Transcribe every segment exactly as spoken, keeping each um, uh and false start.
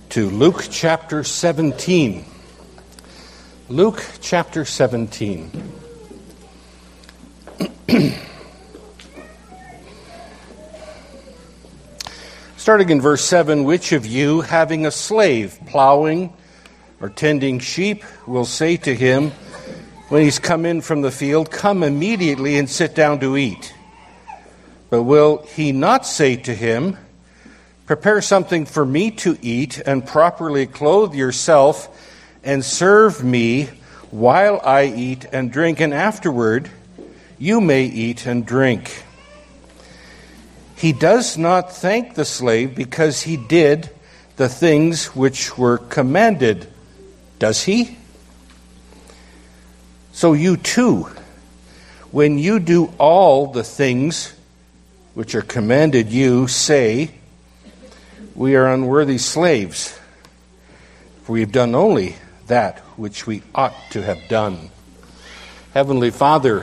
to Luke chapter seventeen. Luke chapter seventeen. Starting in verse seven, which of you, having a slave plowing or tending sheep, will say to him, when he's come in from the field, come immediately and sit down to eat? But will he not say to him, prepare something for me to eat, and properly clothe yourself, and serve me while I eat and drink, and afterward you may eat and drink? He does not thank the slave because he did the things which were commanded, does he? So you too, when you do all the things which are commanded you, say, we are unworthy slaves, for we have done only that which we ought to have done. Heavenly Father,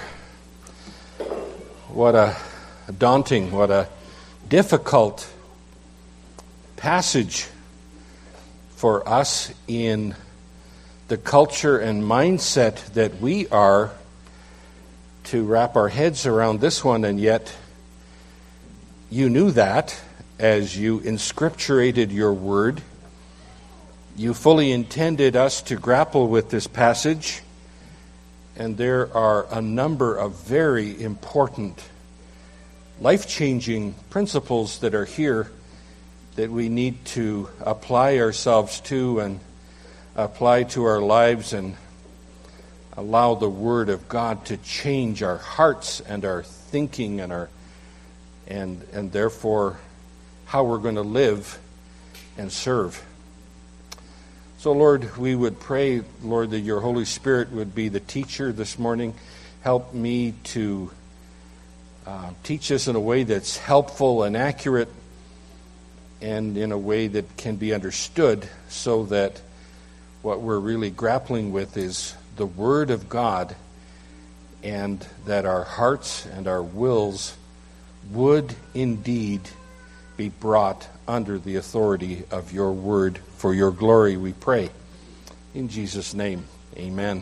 what a daunting, what a difficult passage for us in the culture and mindset that we are to wrap our heads around this one, and yet you knew that as you inscripturated your word. You fully intended us to grapple with this passage, and there are a number of very important, life-changing principles that are here that we need to apply ourselves to and apply to our lives and allow the Word of God to change our hearts and our thinking and our and and therefore how we're going to live and serve. So, Lord, we would pray, Lord, that your Holy Spirit would be the teacher this morning. Help me to uh, teach us in a way that's helpful and accurate and in a way that can be understood, so that what we're really grappling with is the Word of God, and that our hearts and our wills would indeed be brought under the authority of your Word. For your glory, we pray. In Jesus' name, amen.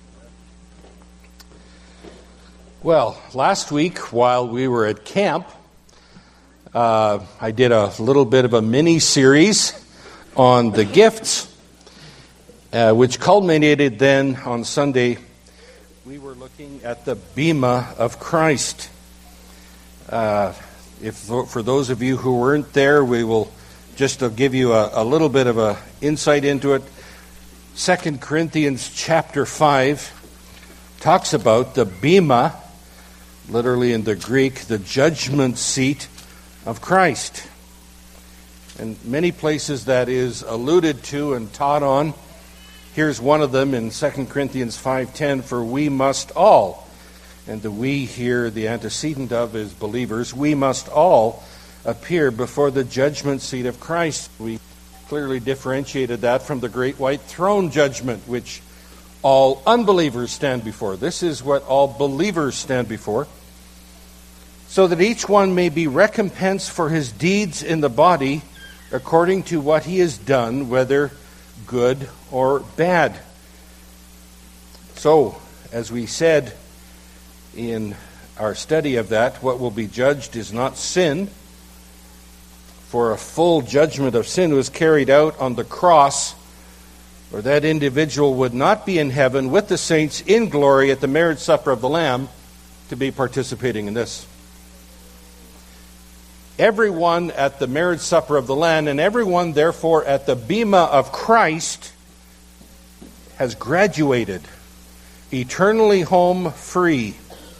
Well, last week while we were at camp, uh, I did a little bit of a mini-series on the gifts, Uh, which culminated then on Sunday. We were looking at the Bema of Christ. Uh, if for those of you who weren't there, we will just to give you a, a little bit of a insight into it. Second Corinthians chapter five talks about the Bema, literally in the Greek, the judgment seat of Christ. And many places that is alluded to and taught on. Here's one of them in Second Corinthians five ten, for we must all, and the we here, the antecedent of is believers, we must all appear before the judgment seat of Christ. We clearly differentiated that from the great white throne judgment, which all unbelievers stand before. This is what all believers stand before, so that each one may be recompensed for his deeds in the body according to what he has done, whether good or bad. So, as we said in our study of that, what will be judged is not sin, for a full judgment of sin was carried out on the cross, or that individual would not be in heaven with the saints in glory at the marriage supper of the Lamb to be participating in this. Everyone at the marriage supper of the Lamb, and everyone therefore at the Bema of Christ, has graduated eternally home free.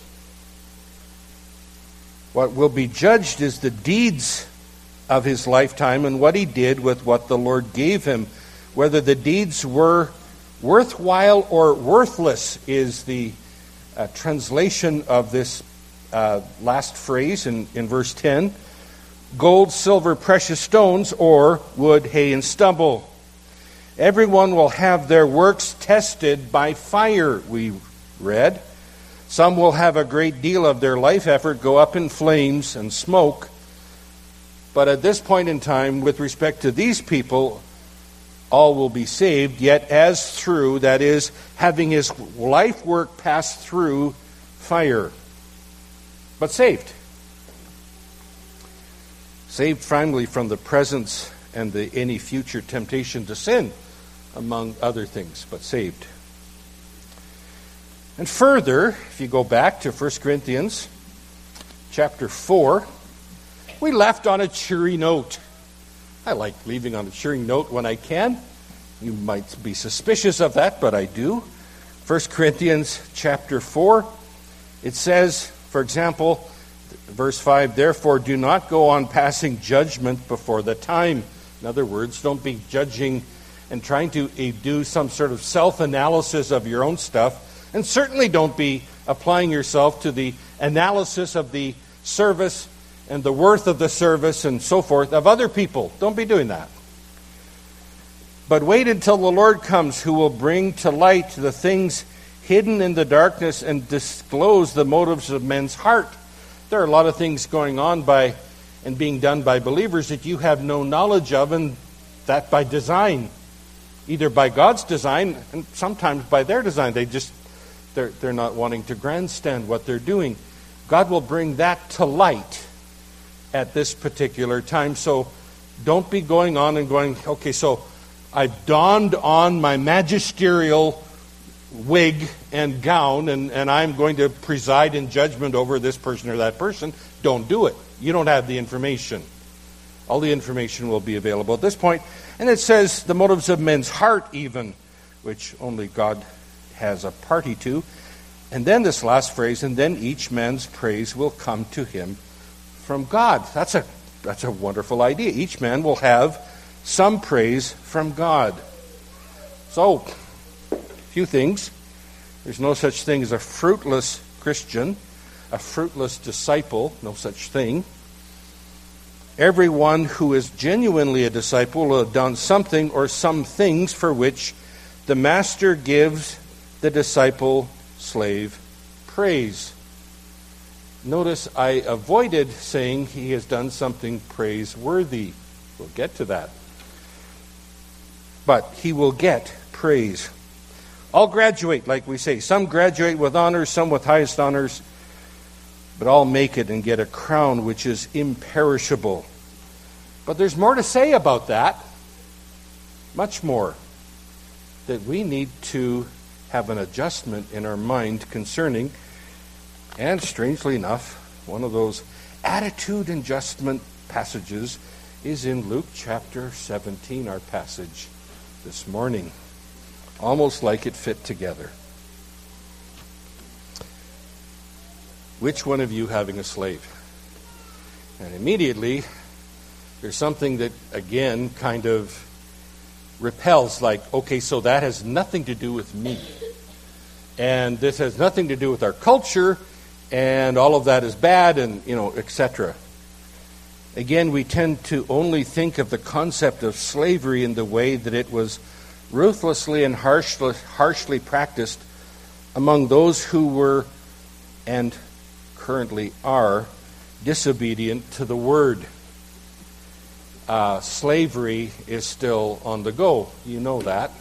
What will be judged is the deeds of his lifetime and what he did with what the Lord gave him. Whether the deeds were worthwhile or worthless is the uh, translation of this uh, last phrase in, in verse ten. Gold, silver, precious stones, or wood, hay, and stubble. Everyone will have their works tested by fire, we read. Some will have a great deal of their life effort go up in flames and smoke. But at this point in time, with respect to these people, all will be saved, yet as through, that is, having his life work pass through fire. But saved. Saved finally from the presence and the any future temptation to sin, among other things, but saved. And further, if you go back to First Corinthians chapter four, we left on a cheery note. I like leaving on a cheery note when I can. You might be suspicious of that, but I do. First Corinthians chapter four, it says, for example, verse five, therefore do not go on passing judgment before the time. In other words, don't be judging and trying to do some sort of self-analysis of your own stuff. And certainly don't be applying yourself to the analysis of the service and the worth of the service and so forth of other people. Don't be doing that. But wait until the Lord comes, who will bring to light the things hidden in the darkness and disclose the motives of men's heart. There are a lot of things going on by and being done by believers that you have no knowledge of, and that by design. Either by God's design and sometimes by their design. They just they're they're not wanting to grandstand what they're doing. God will bring that to light at this particular time. So don't be going on and going, okay, so I've donned on my magisterial wig and gown, and, and I'm going to preside in judgment over this person or that person. Don't do it. You don't have the information. All the information will be available at this point. And it says the motives of men's heart even, which only God has a party to. And then this last phrase, and then each man's praise will come to him from God. That's a that's a wonderful idea. Each man will have some praise from God. So, a few things. There's no such thing as a fruitless Christian, a fruitless disciple, no such thing. Everyone who is genuinely a disciple will have done something or some things for which the master gives the disciple slave praise. Notice I avoided saying he has done something praiseworthy. We'll get to that. But he will get praise. All graduate, like we say. Some graduate with honors, some with highest honors, but all make it and get a crown which is imperishable. But there's more to say about that. Much more. That we need to have an adjustment in our mind concerning, and strangely enough, one of those attitude adjustment passages is in Luke chapter seventeen, our passage this morning. Almost like it fit together. Which one of you having a slave? And immediately, there's something that, again, kind of repels, like, okay, so that has nothing to do with me. And this has nothing to do with our culture, and all of that is bad, and, you know, et cetera. Again, we tend to only think of the concept of slavery in the way that it was ruthlessly and harshly, harshly practiced among those who were and currently are disobedient to the word. Uh, slavery is still on the go. You know that.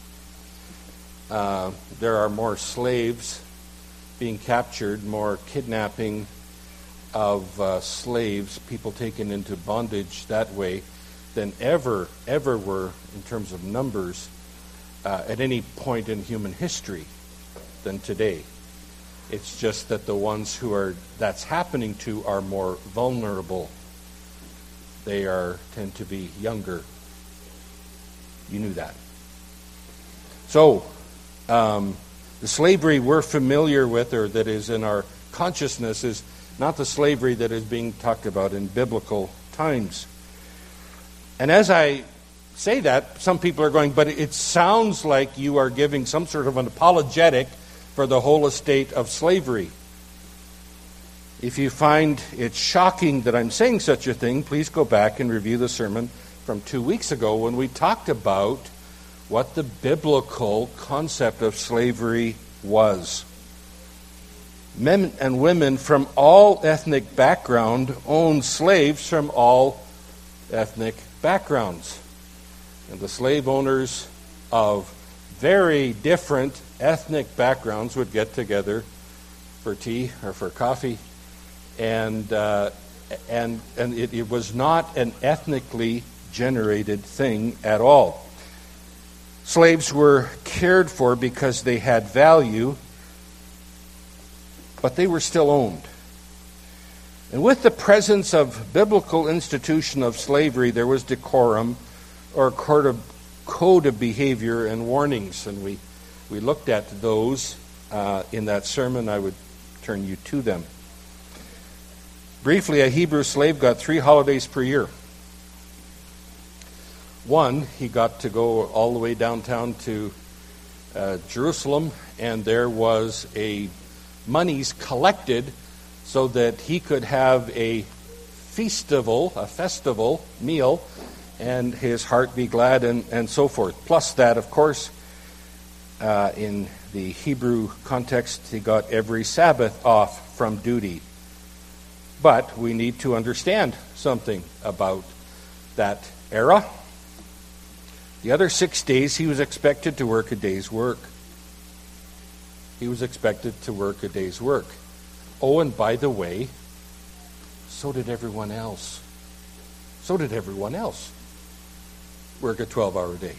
Uh, there are more slaves being captured, more kidnapping of uh, slaves, people taken into bondage that way, than ever, ever were in terms of numbers uh, at any point in human history than today. It's just that the ones who are that's happening to are more vulnerable. They are tend to be younger. You knew that. So, um, the slavery we're familiar with, or that is in our consciousness, is not the slavery that is being talked about in biblical times. And as I say that, some people are going, but it sounds like you are giving some sort of an apologetic for the whole estate of slavery. If you find it shocking that I'm saying such a thing, please go back and review the sermon from two weeks ago when we talked about what the biblical concept of slavery was. Men and women from all ethnic background owned slaves from all ethnic backgrounds. And the slave owners of very different ethnic backgrounds would get together for tea or for coffee, and uh, and and it, it was not an ethnically generated thing at all. Slaves were cared for because they had value, but they were still owned. And with the presence of biblical institution of slavery, there was decorum or code of, code of behavior and warnings. And we, we looked at those uh, in that sermon. I would turn you to them. Briefly, a Hebrew slave got three holidays per year. One, he got to go all the way downtown to uh, Jerusalem, and there was a monies collected so that he could have a festival, a festival meal, and his heart be glad, and, and so forth. Plus that, of course, uh, in the Hebrew context, he got every Sabbath off from duty. But we need to understand something about that era. The other six days, he was expected to work a day's work. He was expected to work a day's work. Oh, and by the way, so did everyone else. So did everyone else work a twelve-hour day.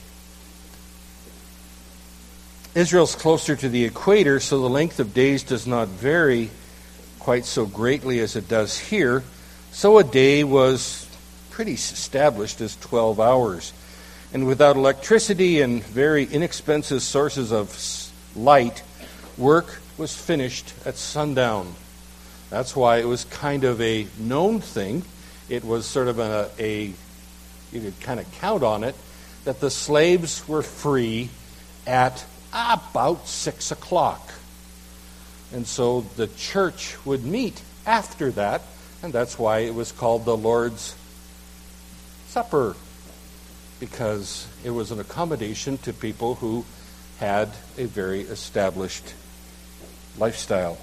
Israel's closer to the equator, so the length of days does not vary quite so greatly as it does here. So a day was pretty established as twelve hours. And without electricity and very inexpensive sources of light, work was finished at sundown. That's why it was kind of a known thing. It was sort of a, a you could kind of count on it, that the slaves were free at about six o'clock. And so the church would meet after that, and that's why it was called the Lord's Supper, because it was an accommodation to people who had a very established lifestyle.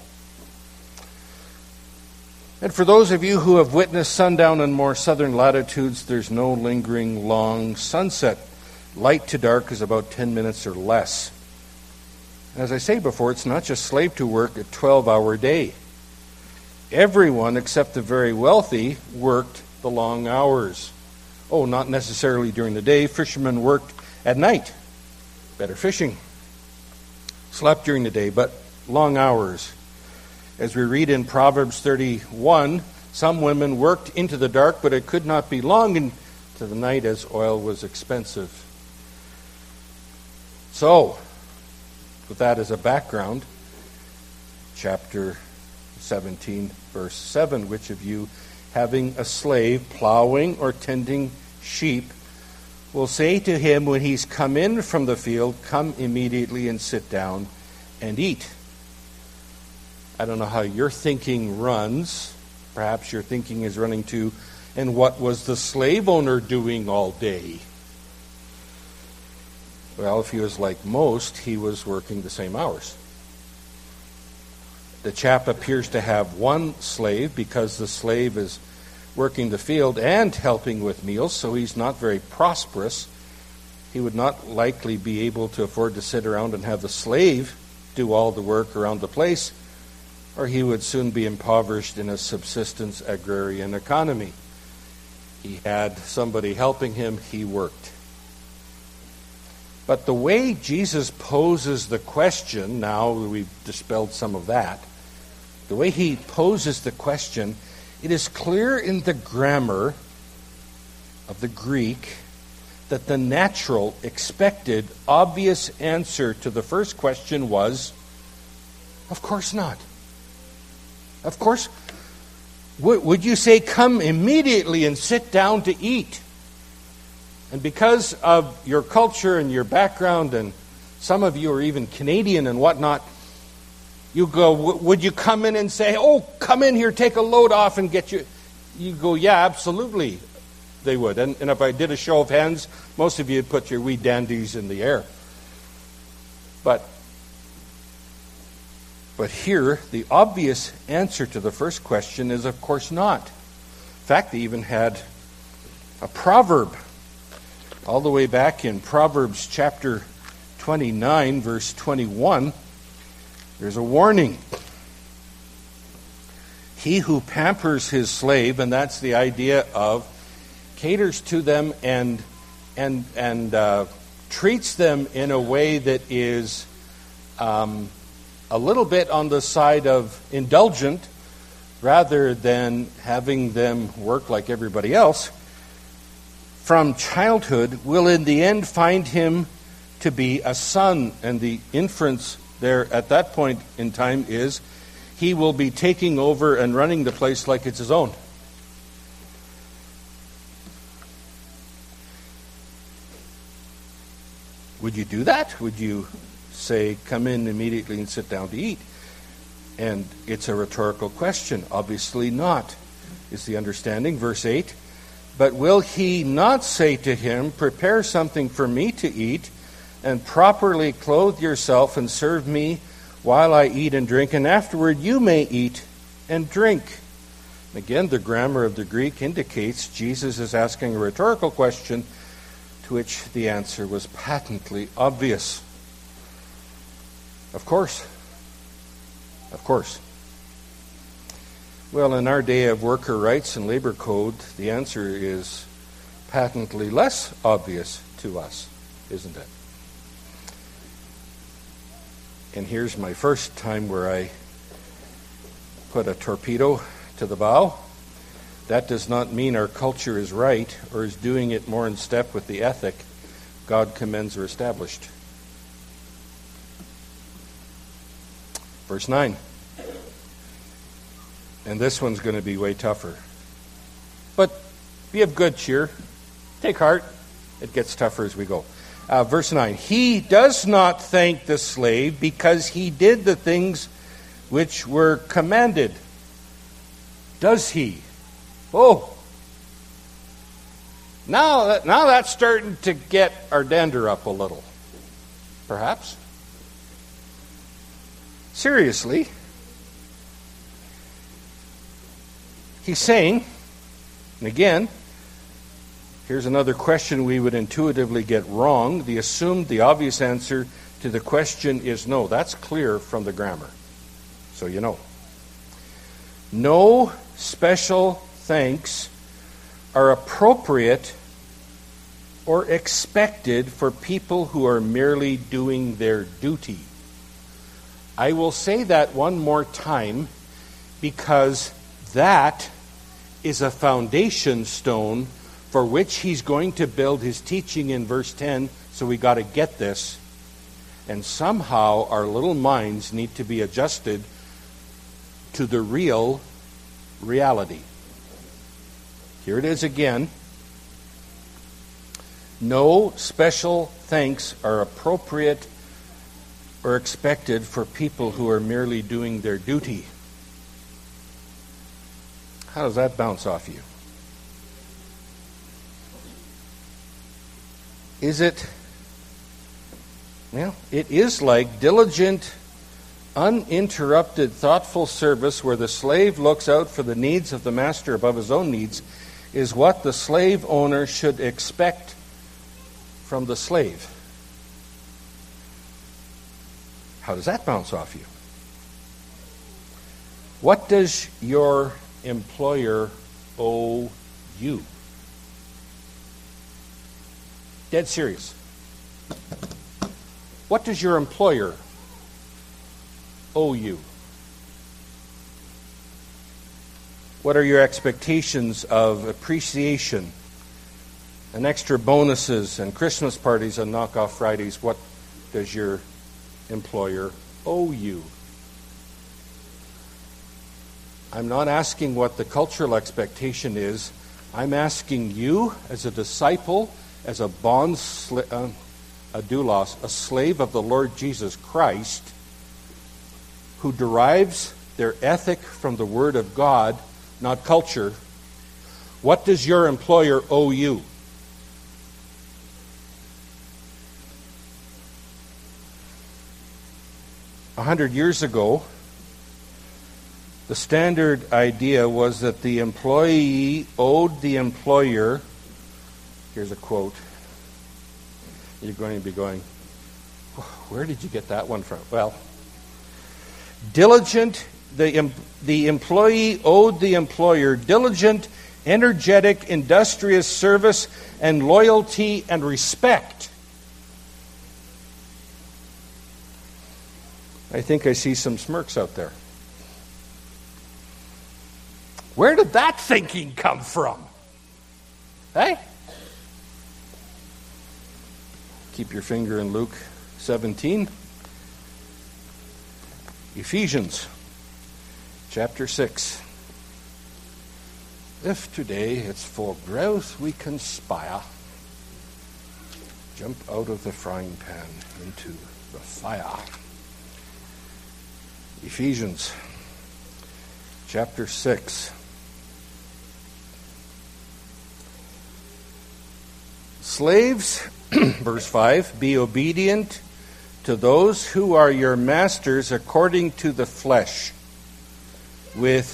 And for those of you who have witnessed sundown in more southern latitudes, there's no lingering long sunset. Light to dark is about ten minutes or less. As I say before, it's not just slave to work a twelve-hour day. Everyone except the very wealthy worked the long hours. Oh, not necessarily during the day. Fishermen worked at night. Better fishing. Slept during the day, but long hours. As we read in Proverbs thirty-one, some women worked into the dark, but it could not be long into the night as oil was expensive. So, with that as a background, chapter seventeen, verse seven, which of you, having a slave plowing or tending sheep, will say to him when he's come in from the field, come immediately and sit down and eat? I don't know how your thinking runs. Perhaps your thinking is running to, and what was the slave owner doing all day? Well, if he was like most, he was working the same hours. The chap appears to have one slave because the slave is working the field and helping with meals, so he's not very prosperous. He would not likely be able to afford to sit around and have the slave do all the work around the place, or he would soon be impoverished in a subsistence agrarian economy. He had somebody helping him, he worked. But the way Jesus poses the question, now we've dispelled some of that, the way he poses the question, it is clear in the grammar of the Greek that the natural, expected, obvious answer to the first question was, of course not. Of course, would you say, come immediately and sit down to eat? And because of your culture and your background, and some of you are even Canadian and whatnot, you go, would you come in and say, oh, come in here, take a load off and get you... You go, yeah, absolutely, they would. And, and if I did a show of hands, most of you would put your wee dandies in the air. But, but here, the obvious answer to the first question is, of course not. In fact, they even had a proverb. all the way back in Proverbs chapter twenty-nine, verse twenty-one, there's a warning. He who pampers his slave, and that's the idea of caters to them and and and uh, treats them in a way that is um, a little bit on the side of indulgent, rather than having them work like everybody else, from childhood will in the end find him to be a son. And the inference there at that point in time is he will be taking over and running the place like it's his own. Would you do that? Would you say, come in immediately and sit down to eat? And it's a rhetorical question. Obviously not, is the understanding. Verse eight, but will he not say to him, prepare something for me to eat, and properly clothe yourself and serve me while I eat and drink, and afterward you may eat and drink? Again, the grammar of the Greek indicates Jesus is asking a rhetorical question to which the answer was patently obvious. Of course. Of course. Well, in our day of worker rights and labor code, the answer is patently less obvious to us, isn't it? And here's my first time where I put a torpedo to the bow. That does not mean our culture is right or is doing it more in step with the ethic God commends or established. Verse nine. And this one's going to be way tougher. But be of good cheer. Take heart. It gets tougher as we go. Uh, verse nine. He does not thank the slave because he did the things which were commanded. Does he? Oh. Now, that, now that's starting to get our dander up a little. Perhaps. Seriously. He's saying, and again, here's another question we would intuitively get wrong. The assumed, the obvious answer to the question is no. That's clear from the grammar. So you know. No special thanks are appropriate or expected for people who are merely doing their duty. I will say that one more time because that is a foundation stone for which he's going to build his teaching in verse ten, so we got to get this. And somehow our little minds need to be adjusted to the real reality. Here it is again. No special thanks are appropriate or expected for people who are merely doing their duty. How does that bounce off you? Is it, well, it is like diligent, uninterrupted, thoughtful service where the slave looks out for the needs of the master above his own needs, is what the slave owner should expect from the slave. How does that bounce off you? What does your employer owe you? Dead serious. What does your employer owe you? What are your expectations of appreciation and extra bonuses and Christmas parties and knockoff Fridays? What does your employer owe you? I'm not asking what the cultural expectation is. I'm asking you as a disciple, as a bond, sli- uh, a doulos, a slave of the Lord Jesus Christ, who derives their ethic from the Word of God, not culture. What does your employer owe you? A hundred years ago, the standard idea was that the employee owed the employer, here's a quote, You're going to be going, where did you get that one from? Well, diligent, the, the employee owed the employer diligent, energetic, industrious service and loyalty and respect. I think I see some smirks out there. Where did that thinking come from? Hey? Keep your finger in Luke seventeen. Ephesians chapter six. If today it's for growth we conspire, jump out of the frying pan into the fire. Ephesians chapter six. Slaves, verse five, be obedient to those who are your masters according to the flesh, with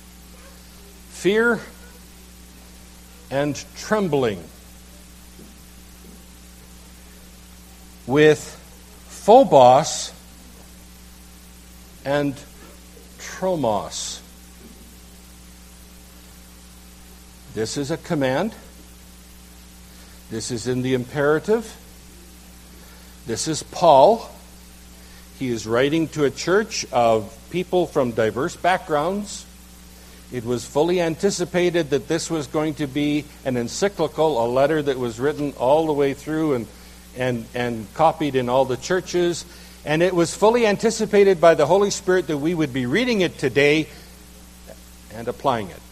fear and trembling, with phobos and tromos. This is a command. This is in the imperative. This is Paul. He is writing to a church of people from diverse backgrounds. It was fully anticipated that this was going to be an encyclical, a letter that was written all the way through and and and copied in all the churches. And it was fully anticipated by the Holy Spirit that we would be reading it today and applying it.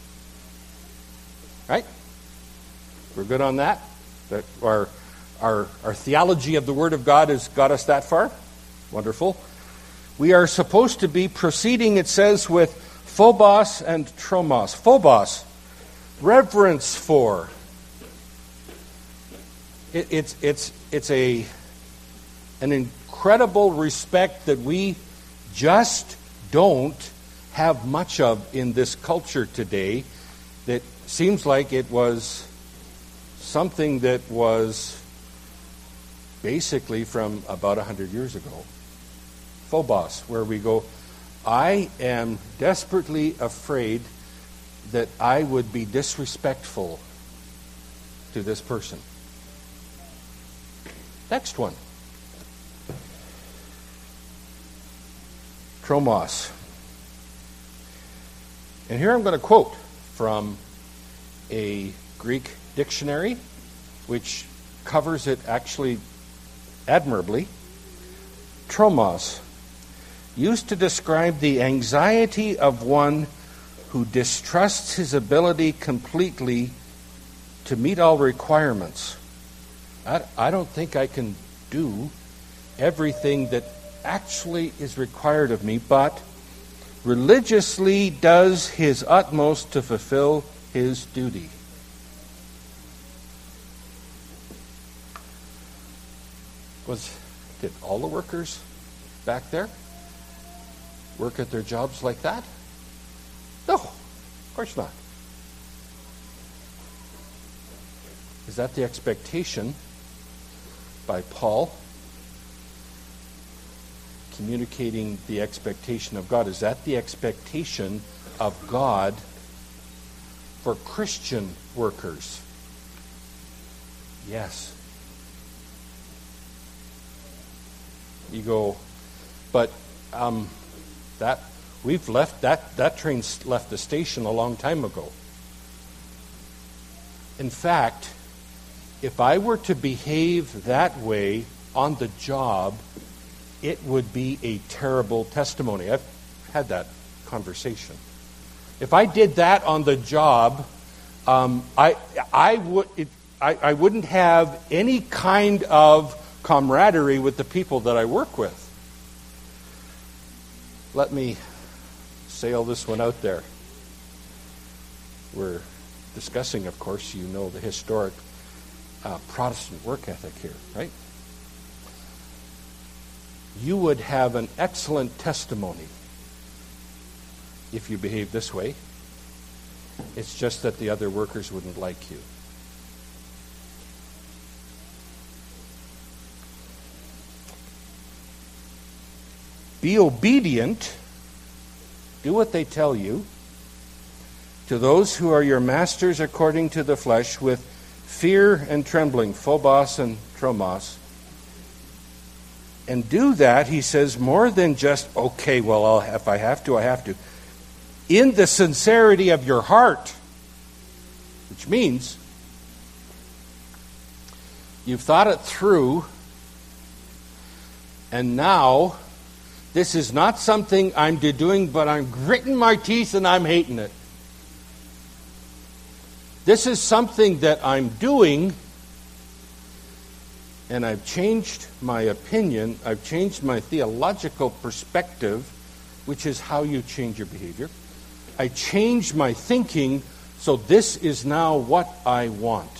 Right? We're good on that? That our, our, our theology of the Word of God has got us that far? Wonderful. We are supposed to be proceeding, it says, with phobos and tromos. Phobos, reverence for. It, it's it's it's a an incredible respect that we just don't have much of in this culture today. That seems like it was something that was basically from about a hundred years ago. Phobos, where we go, I am desperately afraid that I would be disrespectful to this person. Next one. Tromos. And here I'm going to quote from a Greek dictionary, which covers it actually admirably. Tromos, used to describe the anxiety of one who distrusts his ability completely to meet all requirements. I, I don't think I can do everything that actually is required of me, but religiously does his utmost to fulfill his duty. Was did all the workers back there work at their jobs like that? No, of course not. Is that the expectation by Paul? Communicating the expectation of God. Is that the expectation of God for Christian workers? Yes. You go, but um, that we've left that that train's left the station a long time ago. In fact, if I were to behave that way on the job, it would be a terrible testimony. I've had that conversation. If I did that on the job, um, I I would it, I, I wouldn't have any kind of camaraderie with the people that I work with. Let me sail this one out there. We're discussing, of course, you know, the historic uh, Protestant work ethic here, right? You would have an excellent testimony if you behave this way. It's just that the other workers wouldn't like you. Be obedient, do what they tell you, to those who are your masters according to the flesh, with fear and trembling, phobos and tromos. And do that, he says, more than just, okay, well, I'll, if I have to, I have to. In the sincerity of your heart, which means you've thought it through, and now this is not something I'm doing, but I'm gritting my teeth and I'm hating it. This is something that I'm doing, and I've changed my opinion, I've changed my theological perspective, which is how you change your behavior. I changed my thinking, so this is now what I want.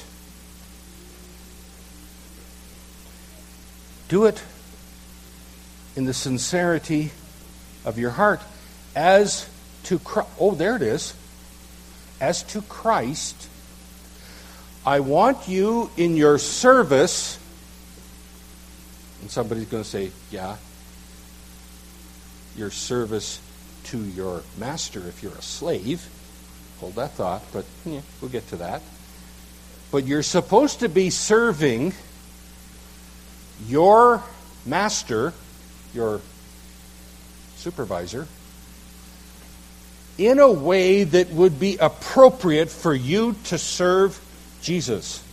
Do it in the sincerity of your heart, as to Christ. Oh, there it is. As to Christ, I want you in your service. And somebody's going to say, yeah, your service to your master if you're a slave. Hold that thought, but yeah, we'll get to that. But you're supposed to be serving your master, your supervisor, in a way that would be appropriate for you to serve Jesus.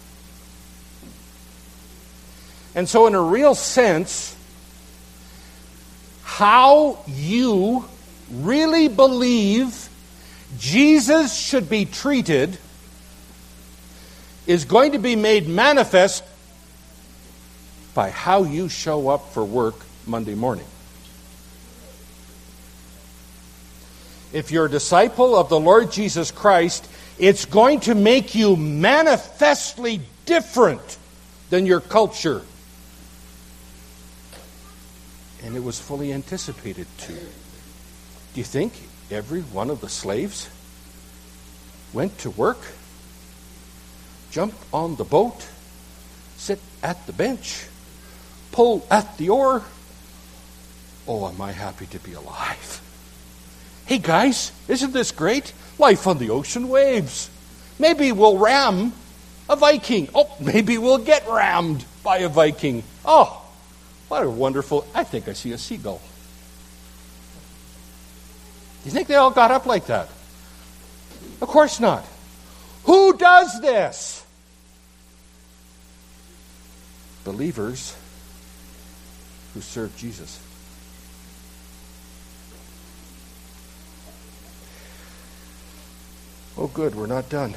And so in a real sense, how you really believe Jesus should be treated is going to be made manifest by how you show up for work Monday morning. If you're a disciple of the Lord Jesus Christ, it's going to make you manifestly different than your culture. And it was fully anticipated to. Do you think every one of the slaves went to work, jumped on the boat, sit at the bench, pull at the oar? Oh, am I happy to be alive. Hey guys, isn't this great? Life on the ocean waves. Maybe we'll ram a Viking. Oh, maybe we'll get rammed by a Viking. Oh, what a wonderful... I think I see a seagull. Do you think they all got up like that? Of course not. Who does this? Believers who serve Jesus. Oh, good, we're not done.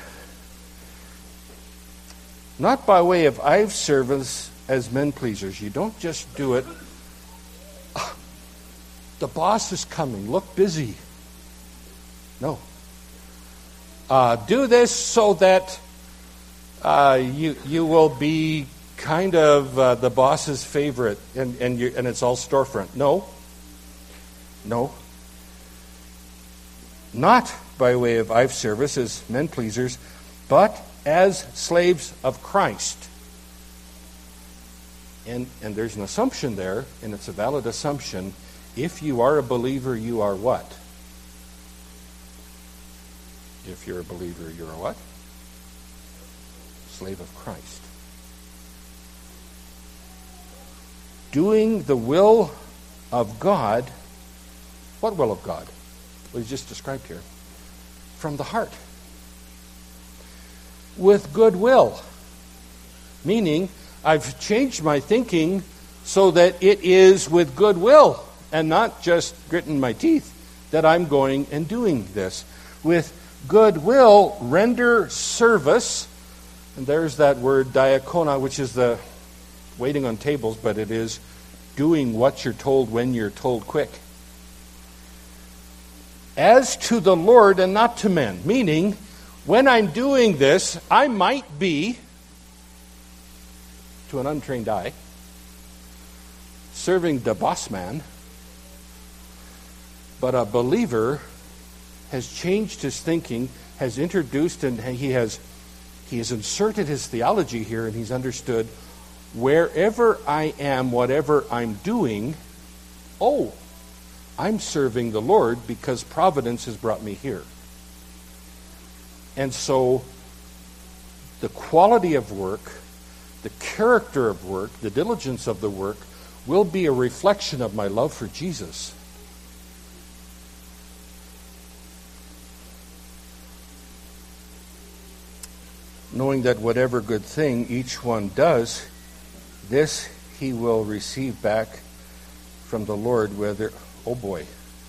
Not by way of eye service as men pleasers. You don't just do it. Oh, the boss is coming. Look busy. No. Uh, do this so that uh, you you will be kind of uh, the boss's favorite, and and you, and it's all storefront. No. No. Not by way of eye service as men pleasers, but as slaves of Christ. And and there's an assumption there, and it's a valid assumption. If you are a believer, you are what? If you're a believer, you're a what? Slave of Christ. Doing the will of God. What will of God? What he's just described here. From the heart. With goodwill. Meaning, I've changed my thinking so that it is with goodwill and not just gritting my teeth that I'm going and doing this. With goodwill, render service. And there's that word diakona, which is the waiting on tables, but it is doing what you're told when you're told quick. As to the Lord and not to men. Meaning, when I'm doing this, I might be, to an untrained eye, serving the boss man, but a believer has changed his thinking, has introduced, and he has he has inserted his theology here, and he's understood wherever I am, whatever I'm doing, oh, I'm serving the Lord because providence has brought me here. And so the quality of work, the character of work, the diligence of the work will be a reflection of my love for Jesus. Knowing that whatever good thing each one does, this he will receive back from the Lord, whether, oh boy.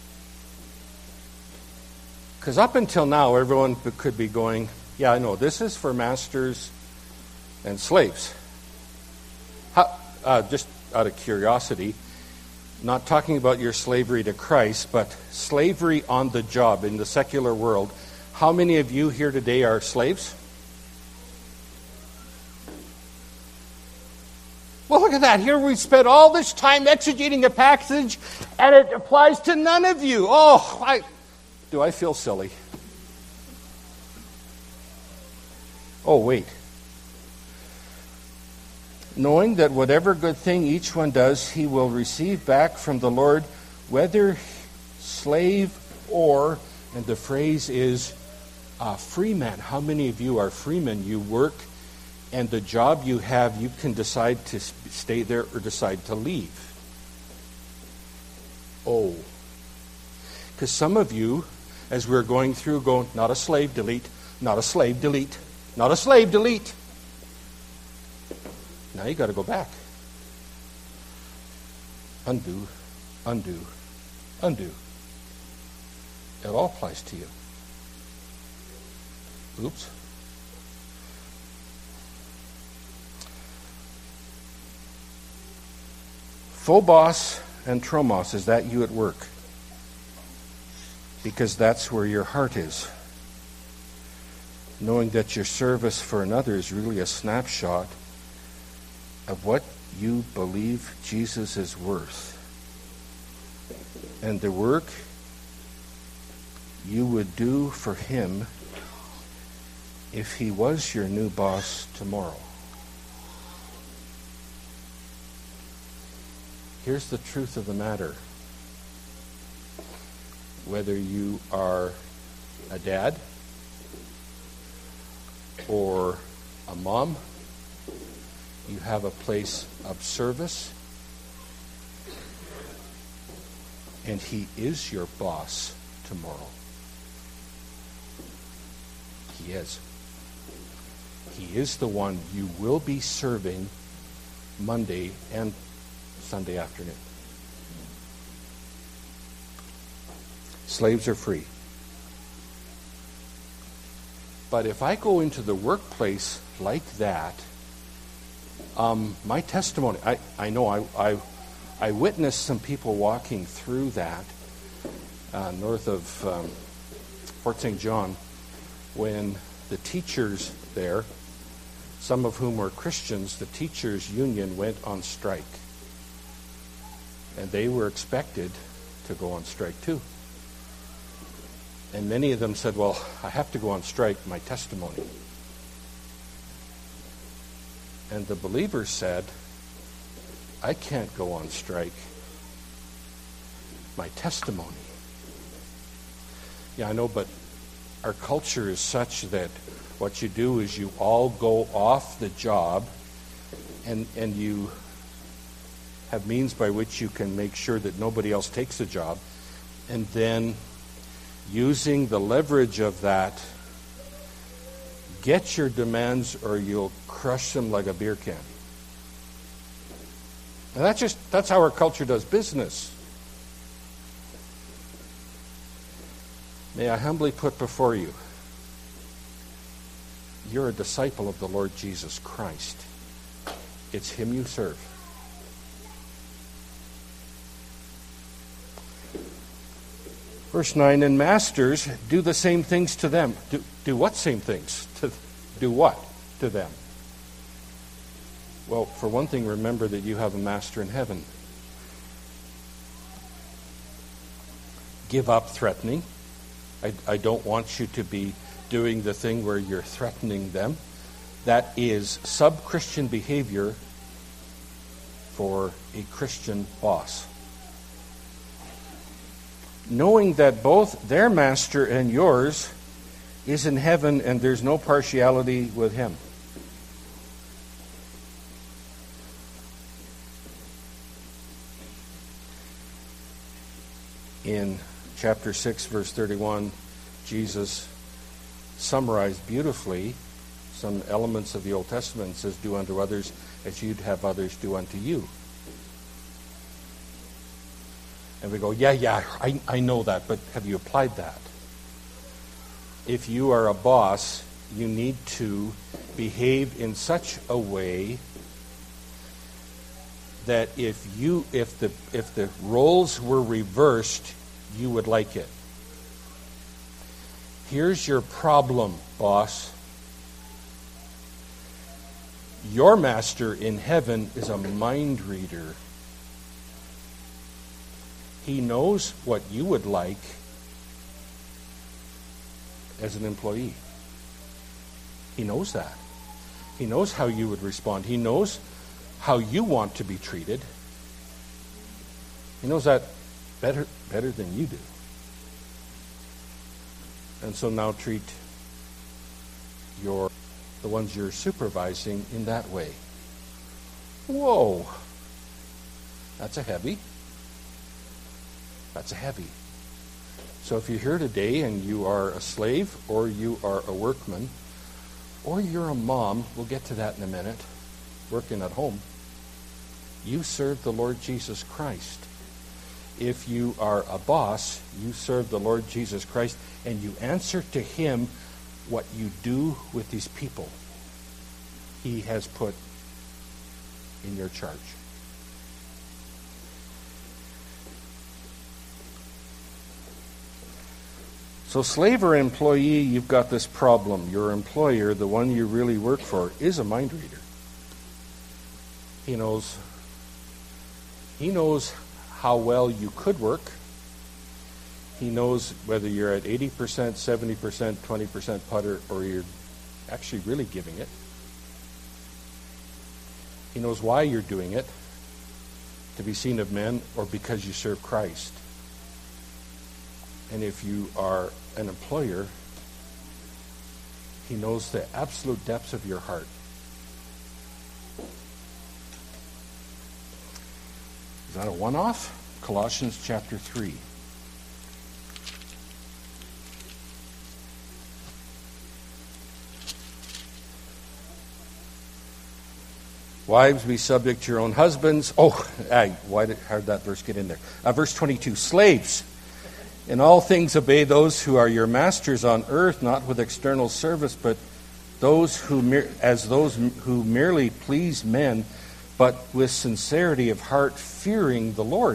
Because up until now, everyone could be going, yeah, I know, this is for masters and slaves. How, uh, just out of curiosity, not talking about your slavery to Christ, but slavery on the job in the secular world. How many of you here today are slaves? Well, look at that. Here we spent all this time exegeting a passage, and it applies to none of you. Oh, I, do I feel silly? Oh, wait. Knowing that whatever good thing each one does, he will receive back from the Lord, whether slave or, and the phrase is uh, free man. How many of you are freemen? You work, and the job you have, you can decide to stay there or decide to leave. Oh. Because some of you, as we're going through, go, not a slave, delete, not a slave, delete, not a slave, delete. Now you got to go back. Undo, undo, undo. It all applies to you. Oops. Phobos and Tromos, is that you at work? Because that's where your heart is. Knowing that your service for another is really a snapshot of what you believe Jesus is worth. And the work you would do for him if he was your new boss tomorrow. Here's the truth of the matter. Whether you are a dad or a mom, you have a place of service, and he is your boss tomorrow. He is. He is the one you will be serving Monday and Sunday afternoon. Slaves are free. But if I go into the workplace like that, um, my testimony, I, I know I, I I witnessed some people walking through that uh, north of um, Fort Saint John when the teachers there, some of whom were Christians, the teachers' union went on strike. And they were expected to go on strike too. And many of them said, well, I have to go on strike, my testimony. And the believers said, I can't go on strike, my testimony. Yeah, I know, but our culture is such that what you do is you all go off the job and, and you have means by which you can make sure that nobody else takes the job. And then using the leverage of that, get your demands or you'll crush them like a beer can. And that's just, that's how our culture does business. May I humbly put before you, you're a disciple of the Lord Jesus Christ. It's him you serve. Verse nine, and masters, do the same things to them. Do, do what same things? To, do what to them? Well, for one thing, remember that you have a master in heaven. Give up threatening. I, I don't want you to be doing the thing where you're threatening them. That is sub-Christian behavior for a Christian boss. knowing that both their master and yours is in heaven and there's no partiality with him. In chapter six, verse thirty-one, Jesus summarized beautifully some elements of the Old Testament. It says, do unto others as you'd have others do unto you. And we go, yeah, yeah, I, I know that, but have you applied that? If you are a boss, you need to behave in such a way that if you if the if the roles were reversed, you would like it. Here's your problem, boss. Your master in heaven is a mind reader. He knows what you would like as an employee. He knows that. He knows how you would respond. He knows how you want to be treated. He knows that better better than you do. And so now treat your the ones you're supervising in that way. Whoa. That's a heavy. That's a heavy. So if you're here today and you are a slave or you are a workman or you're a mom, we'll get to that in a minute, working at home, you serve the Lord Jesus Christ. If you are a boss, you serve the Lord Jesus Christ and you answer to him what you do with these people he has put in your charge. So slave or employee, you've got this problem. Your employer, the one you really work for, is a mind reader. He knows, he knows how well you could work. He knows whether you're at eighty percent, seventy percent, twenty percent putter, or you're actually really giving it. He knows why you're doing it, to be seen of men or because you serve Christ. And if you are an employer, he knows the absolute depths of your heart. Is that a one-off? Colossians chapter three. Wives, be subject to your own husbands. Oh, ay, why did, how did that verse get in there? Uh, verse twenty-two, slaves, in all things obey those who are your masters on earth, not with external service, but those who mer- as those who merely please men, but with sincerity of heart, fearing the Lord.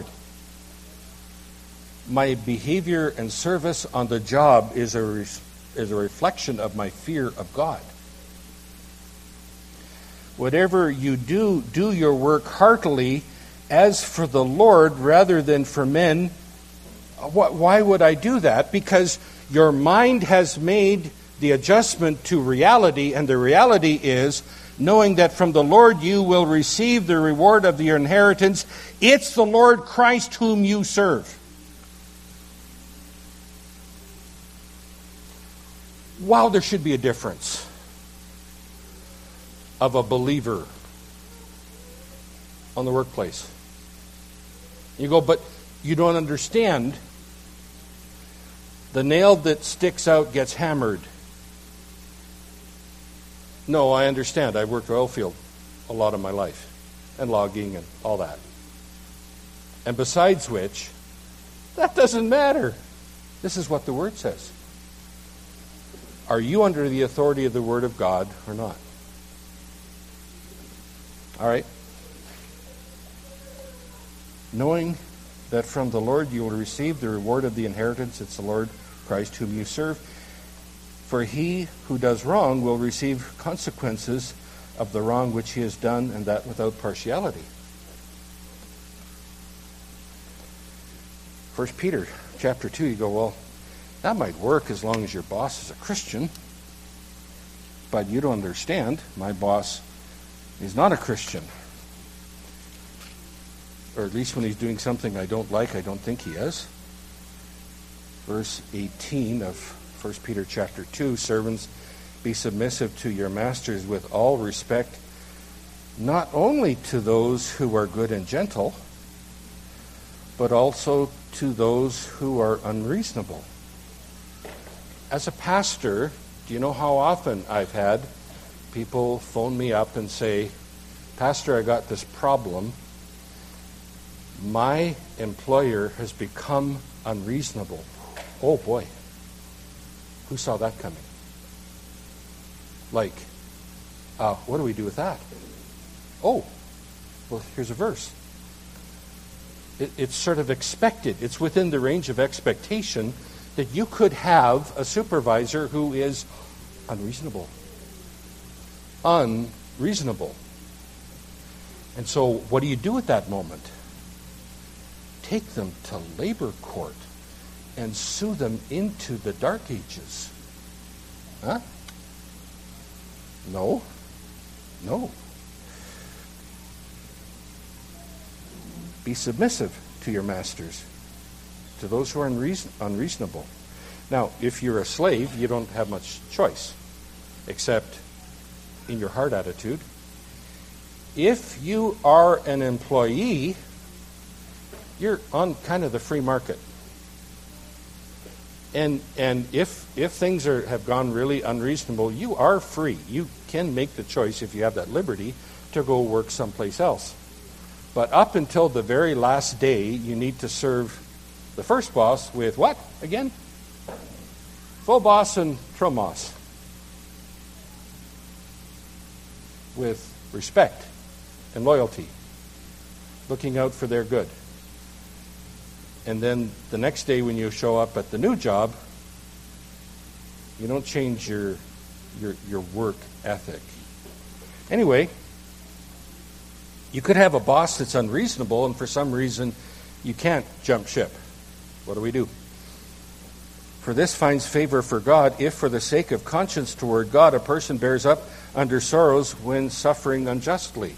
My behavior and service on the job is a re- is a reflection of my fear of God. Whatever you do, do your work heartily as for the Lord rather than for men. Why would I do that? Because your mind has made the adjustment to reality, and the reality is knowing that from the Lord you will receive the reward of your inheritance. It's the Lord Christ whom you serve. While there should be a difference of a believer on the workplace. You go, but you don't understand. The nail that sticks out gets hammered. No, I understand. I worked oil field a lot of my life, and logging and all that. And besides which, that doesn't matter. This is what the Word says. Are you under the authority of the Word of God or not? All right. Knowing that from the Lord you will receive the reward of the inheritance, it's the Lord Christ whom you serve. For he who does wrong will receive consequences of the wrong which he has done, and that without partiality. First Peter chapter two, you go, well, that might work as long as your boss is a Christian, but you don't understand. My boss is not a Christian. Or at least when he's doing something I don't like, I don't think he is. verse eighteen of First Peter chapter two, servants, be submissive to your masters with all respect, not only to those who are good and gentle, but also to those who are unreasonable. As a pastor, do you know how often I've had people phone me up and say, Pastor, I got this problem. My employer has become unreasonable. Oh boy. Who saw that coming? Like, uh, what do we do with that? Oh, well, here's a verse. It, it's sort of expected. It's within the range of expectation that you could have a supervisor who is unreasonable. Unreasonable. And so what do you do at that moment? Take them to labor court and sue them into the dark ages. Huh? No. No. Be submissive to your masters, to those who are unreason- unreasonable. Now, if you're a slave, you don't have much choice, except in your heart attitude. If you are an employee, you're on kind of the free market. And and if if things are have gone really unreasonable, you are free. You can make the choice, if you have that liberty, to go work someplace else. But up until the very last day, you need to serve the first boss with what, again? Phobos and Tromos. With respect and loyalty. Looking out for their good. And then the next day when you show up at the new job, you don't change your your, your work ethic. Anyway, you could have a boss that's unreasonable, and for some reason you can't jump ship. What do we do? For this finds favor for God, if for the sake of conscience toward God a person bears up under sorrows when suffering unjustly.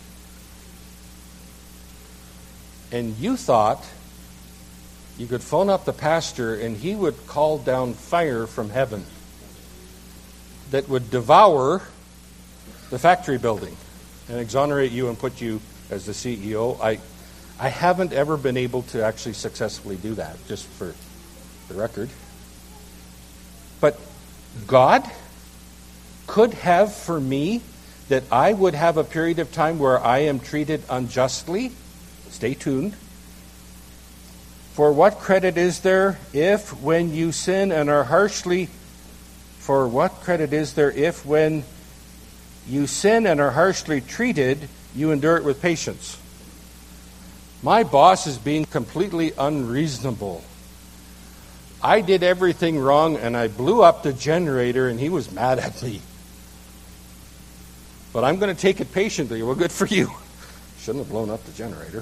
And you thought you could phone up the pastor and he would call down fire from heaven that would devour the factory building and exonerate you and put you as the C E O. I I haven't ever been able to actually successfully do that, just for the record. But God could have for me that I would have a period of time where I am treated unjustly. Stay tuned. For what credit is there if when you sin and are harshly For what credit is there if when you sin and are harshly treated, you endure it with patience? My boss is being completely unreasonable. I did everything wrong and I blew up the generator and he was mad at me. But I'm going to take it patiently. Well, good for you. Shouldn't have blown up the generator.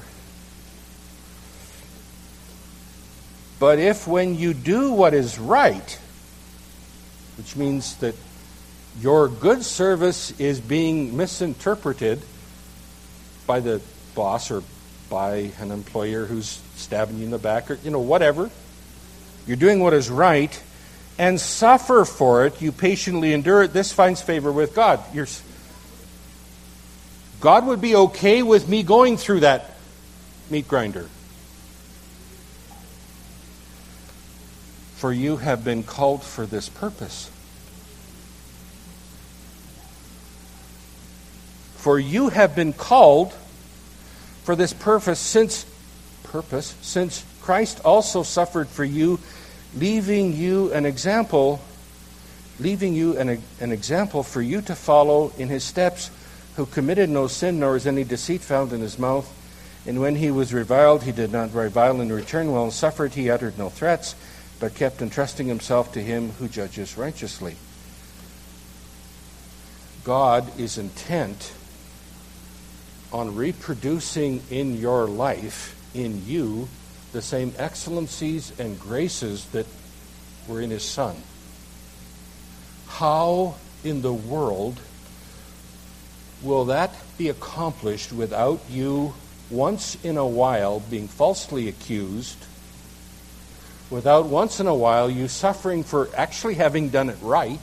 But if when you do what is right, which means that your good service is being misinterpreted by the boss or by an employer who's stabbing you in the back or, you know, whatever. You're doing what is right and suffer for it. You patiently endure it. This finds favor with God. You're, God would be okay with me going through that meat grinder. For you have been called for this purpose. For you have been called for this purpose since purpose since Christ also suffered for you, leaving you an example, leaving you an, an example for you to follow in his steps, who committed no sin, nor is any deceit found in his mouth. And when he was reviled, he did not revile in return. While suffered, he uttered no threats, but kept entrusting himself to him who judges righteously. God is intent on reproducing in your life, in you, the same excellencies and graces that were in his Son. How in the world will that be accomplished without you once in a while being falsely accused without once in a while you suffering for actually having done it right,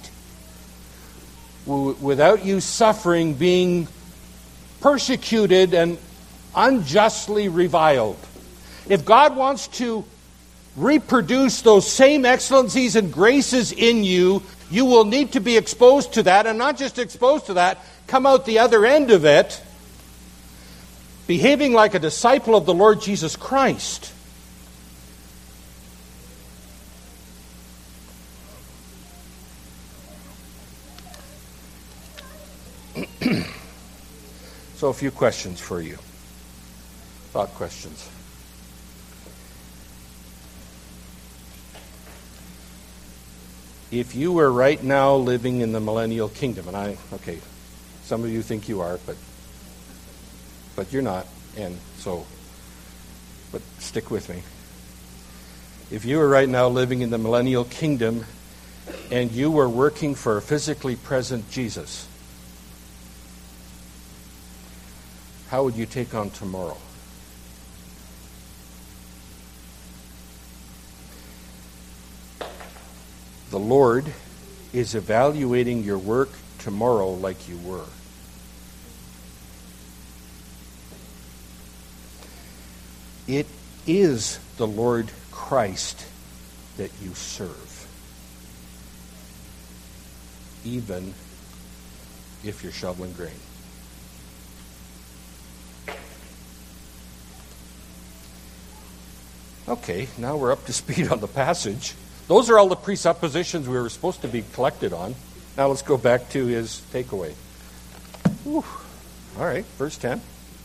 w- without you suffering being persecuted and unjustly reviled. If God wants to reproduce those same excellencies and graces in you, you will need to be exposed to that, and not just exposed to that, come out the other end of it behaving like a disciple of the Lord Jesus Christ. So a few questions for you. Thought questions. If you were right now living in the millennial kingdom, and I, okay, some of you think you are, but but you're not, and so, but stick with me. If you were right now living in the millennial kingdom and you were working for a physically present Jesus, how would you take on tomorrow? The Lord is evaluating your work tomorrow like you were. It is the Lord Christ that you serve, even if you're shoveling grain. Okay, now we're up to speed on the passage. Those are all the presuppositions we were supposed to be collected on. Now let's go back to his takeaway. Whew. All right, verse ten.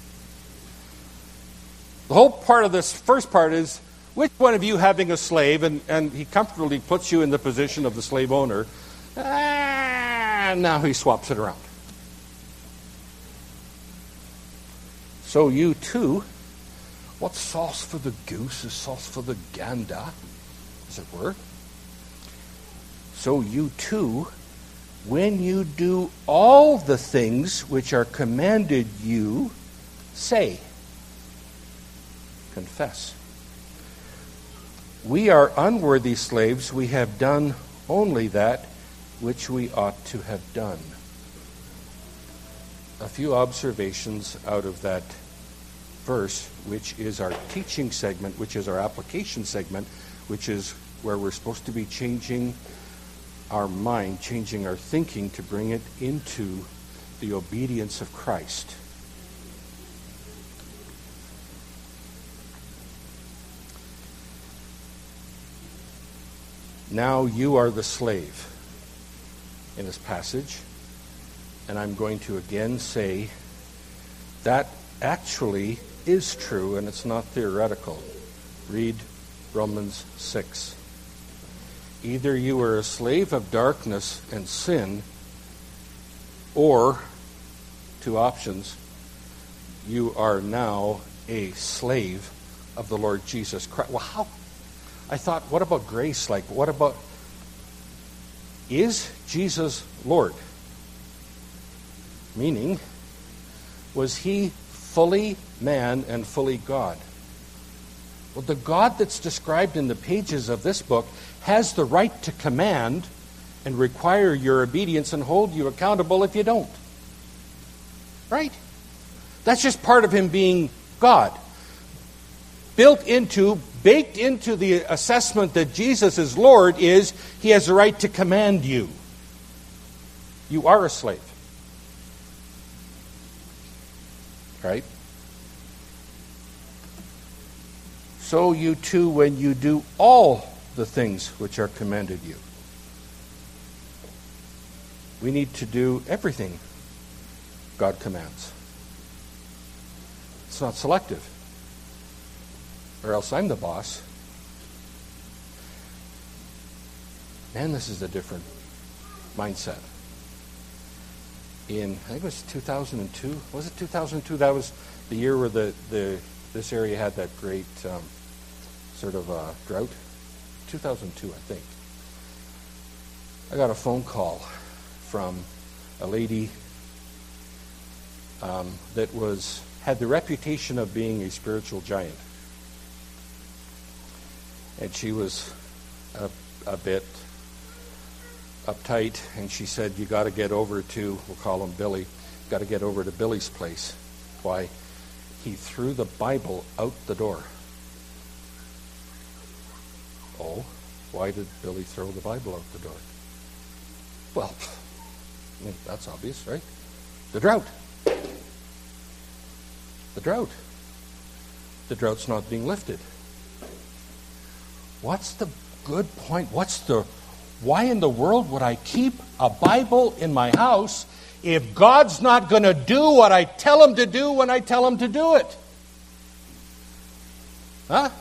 The whole part of this first part is, which one of you having a slave, and, and he comfortably puts you in the position of the slave owner, and now he swaps it around. So you too, what's sauce for the goose is sauce for the gander, as it were. So you too, when you do all the things which are commanded you, say, confess. We are unworthy slaves. We have done only that which we ought to have done. A few observations out of that verse, which is our teaching segment, which is our application segment, which is where we're supposed to be changing our mind, changing our thinking to bring it into the obedience of Christ. Now you are the slave in this passage, and I'm going to again say that actually is true, and it's not theoretical. Read Romans six. Either you are a slave of darkness and sin, or, two options, you are now a slave of the Lord Jesus Christ. Well, how? I thought, what about grace? Like, what about, is Jesus Lord? Meaning, was he fully man and fully God? Well, the God that's described in the pages of this book has the right to command and require your obedience and hold you accountable if you don't. Right? That's just part of him being God. Built into, baked into the assessment that Jesus is Lord is he has the right to command you. You are a slave. Right? So you too, when you do all the things which are commanded you. We need to do everything God commands. It's not selective. Or else I'm the boss. Man, this is a different mindset. In, I think it was two thousand two. Was it two thousand two? That was the year where the, the this area had that great um, sort of uh, drought. two thousand two, I think. I got a phone call from a lady um, that was had the reputation of being a spiritual giant. And she was a, a bit uptight, and she said, you got to get over to, we'll call him Billy, got to get over to Billy's place. Why? He threw the Bible out the door. Oh, why did Billy throw the Bible out the door? Well, I mean, that's obvious, right? The drought. The drought. The drought's not being lifted. What's the good point? What's the, why in the world would I keep a Bible in my house if God's not going to do what I tell him to do when I tell him to do it? Huh?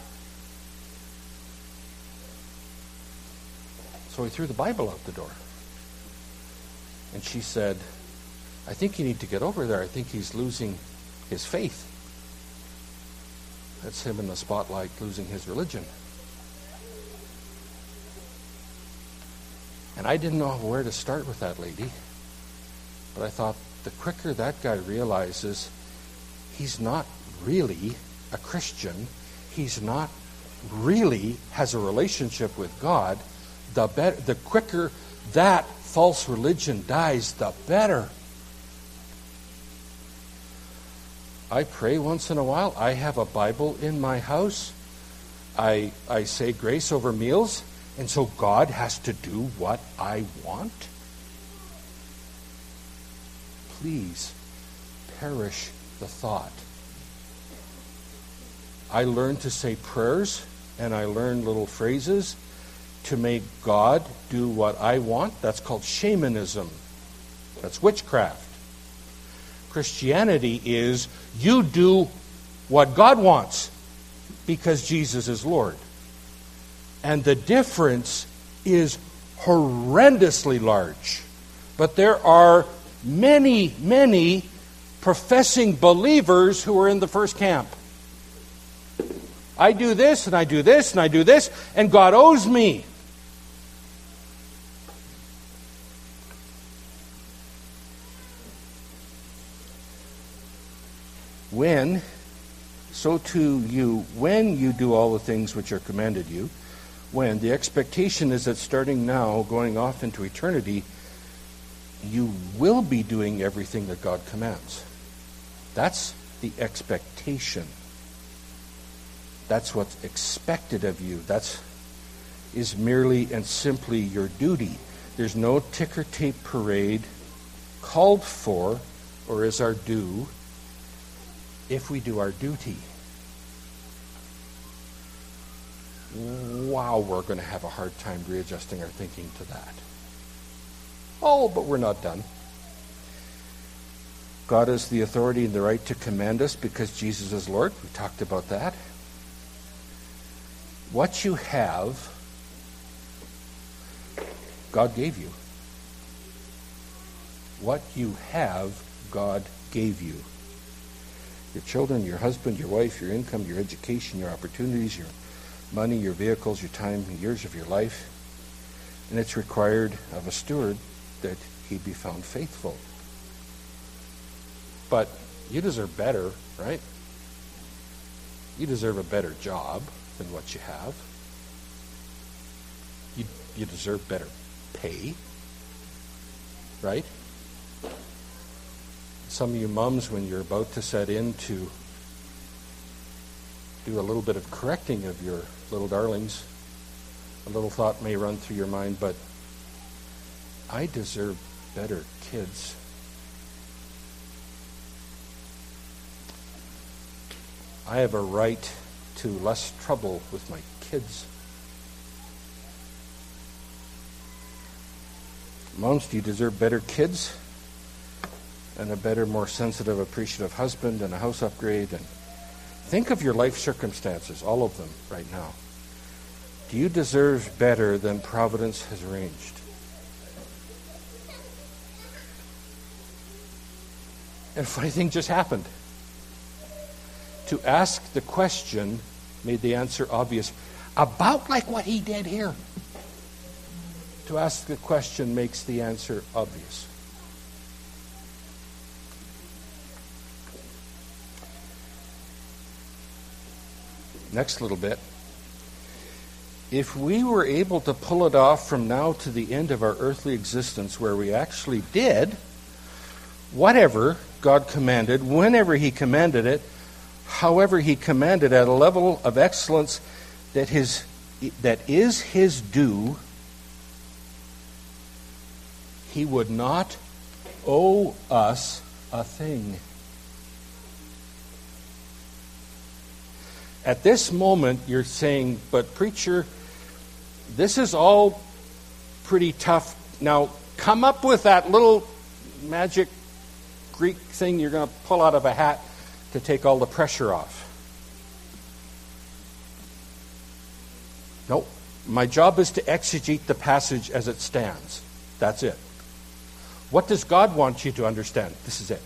So he threw the Bible out the door. And she said, I think you need to get over there. I think he's losing his faith. That's him in the spotlight losing his religion. And I didn't know where to start with that lady. But I thought, the quicker that guy realizes he's not really a Christian, he's not really has a relationship with God, the better, the quicker that false religion dies, the better. I pray once in a while. I have a Bible in my house. I I say grace over meals, and so God has to do what I want. Please perish the thought. I learned to say prayers, and I learned little phrases to make God do what I want. That's called shamanism. That's witchcraft. Christianity is you do what God wants because Jesus is Lord. And the difference is horrendously large. But there are many, many professing believers who are in the first camp. I do this, and I do this, and I do this, and God owes me. When, so too you, when you do all the things which are commanded you, when the expectation is that starting now, going off into eternity, you will be doing everything that God commands. That's the expectation. That's what's expected of you. That's is merely and simply your duty. There's no ticker tape parade called for or is our due if we do our duty. Wow, we're going to have a hard time readjusting our thinking to that. Oh, but we're not done. God has the authority and the right to command us because Jesus is Lord. We talked about that. What you have, God gave you. What you have, God gave you. Your children, your husband, your wife, your income, your education, your opportunities, your money, your vehicles, your time, years of your life. And it's required of a steward that he be found faithful. But you deserve better, right? You deserve a better job than what you have. You, you deserve better pay, right? Some of you mums, when you're about to set in to do a little bit of correcting of your little darlings, a little thought may run through your mind, but I deserve better kids. I have a right to less trouble with my kids. Moms, do you deserve better kids? And a better, more sensitive, appreciative husband and a house upgrade? And think of your life circumstances, all of them right now. Do you deserve better than Providence has arranged? And a funny thing just happened. To ask the question made the answer obvious. About like what he did here. To ask the question makes the answer obvious. Next little bit. if we were able to pull it off from now to the end of our earthly existence, where we actually did whatever God commanded, whenever He commanded it, however He commanded, at a level of excellence that his that is His due, He would not owe us a thing. At this moment, you're saying, but preacher, this is all pretty tough. Now, come up with that little magic Greek thing you're going to pull out of a hat to take all the pressure off. No, my job is to exegete the passage as it stands. That's it. What does God want you to understand? This is it.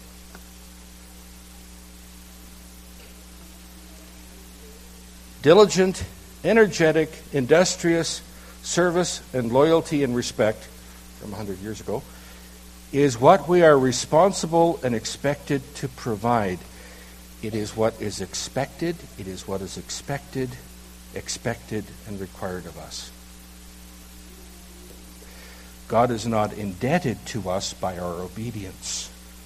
Diligent, energetic, industrious service and loyalty and respect from a hundred years ago is what we are responsible and expected to provide. It is what is expected. It is what is expected, expected, and required of us. God is not indebted to us by our obedience.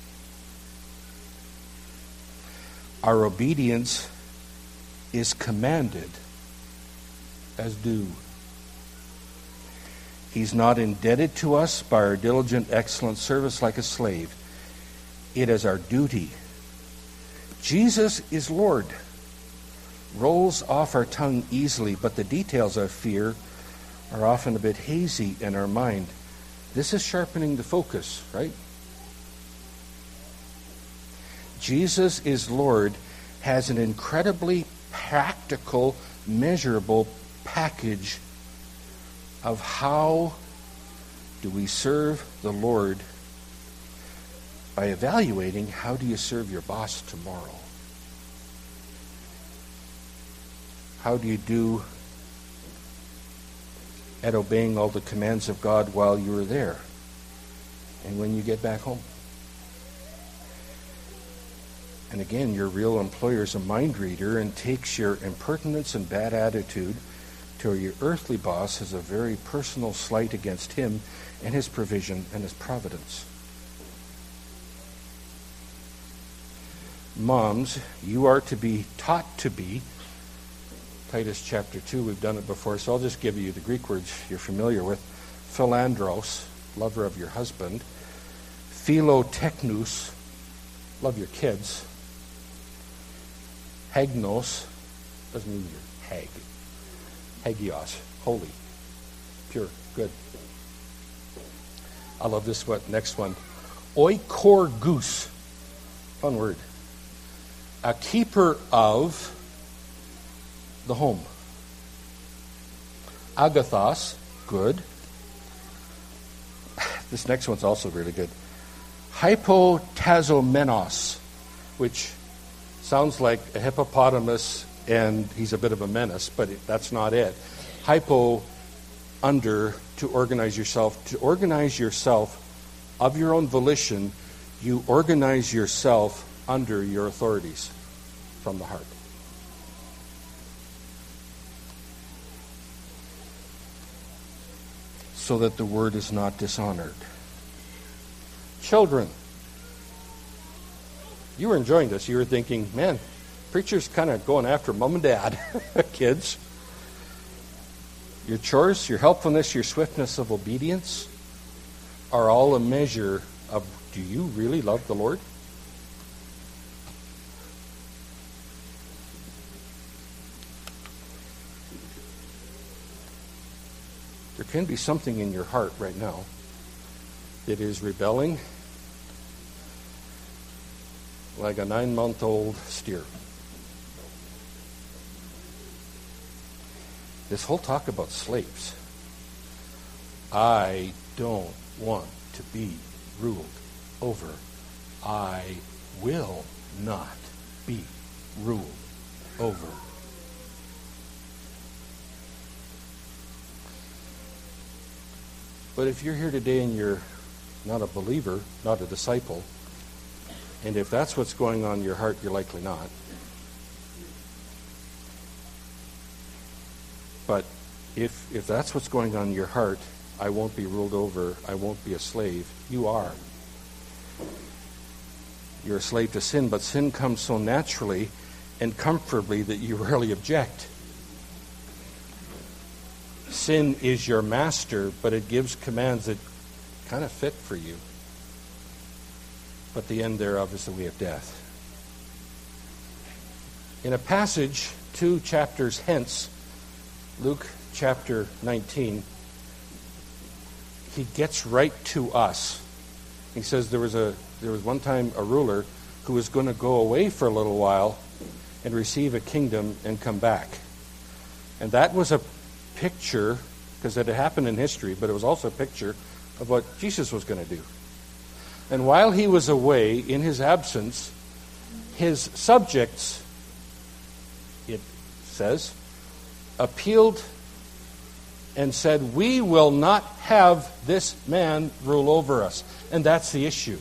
Our obedience is commanded as due. He's not indebted to us by our diligent, excellent service like a slave. It is our duty. Jesus is Lord. Rolls off our tongue easily, but the details, I fear, are often a bit hazy in our mind. This is sharpening the focus, right? Jesus is Lord has an incredibly practical, measurable package of how do we serve the Lord by evaluating how do you serve your boss tomorrow? How do you do at obeying all the commands of God while you are there and when you get back home? And again, your real employer is a mind reader and takes your impertinence and bad attitude to your earthly boss as a very personal slight against him and his provision and his providence. Moms, you are to be taught to be, Titus chapter two, we've done it before, so I'll just give you the Greek words you're familiar with. Philandros, lover of your husband. Philotechnus, love your kids. Hagnos, doesn't mean you're hag. Hagios, holy, pure, good. I love this one, next one. Oikorgus, fun word. A keeper of the home. Agathos, good. This next one's also really good. Hypotazomenos, which sounds like a hippopotamus and he's a bit of a menace, but it, that's not it. Hypo, under, to organize yourself. To organize yourself of your own volition, you organize yourself under your authorities from the heart. So that the word is not dishonored. Children, you were enjoying this. You were thinking, man, preacher's kind of going after mom and dad. Kids, your chores, your helpfulness, your swiftness of obedience are all a measure of, do you really love the Lord? There can be something in your heart right now that is rebelling like a nine-month-old steer. This whole talk about slaves, I don't want to be ruled over. I will not be ruled over. But if you're here today and you're not a believer, not a disciple, and if that's what's going on in your heart, you're likely not. But if if that's what's going on in your heart, I won't be ruled over, I won't be a slave. You are. You're a slave to sin, but sin comes so naturally and comfortably that you rarely object. Sin is your master, but it gives commands that kind of fit for you. But the end thereof is the way of death. In a passage two chapters hence, Luke chapter nineteen, he gets right to us. He says there was a there was one time a ruler who was going to go away for a little while and receive a kingdom and come back. And that was a picture, because it had happened in history, but it was also a picture of what Jesus was going to do. And while he was away, in his absence, his subjects, it says, appealed and said, we will not have this man rule over us. And that's the issue.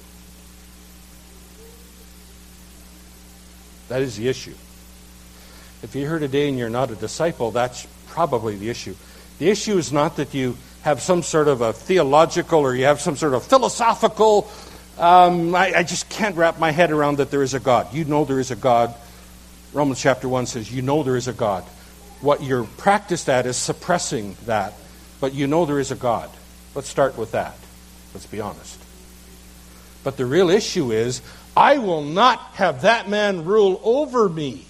That is the issue. If you're here today and you're not a disciple, that's probably the issue. The issue is not that you have some sort of a theological or you have some sort of philosophical, um, I, I just can't wrap my head around that there is a God. You know there is a God. Romans chapter one says you know there is a God. What you're practiced at is suppressing that, but you know there is a God. Let's start with that. Let's be honest. But the real issue is, I will not have that man rule over me.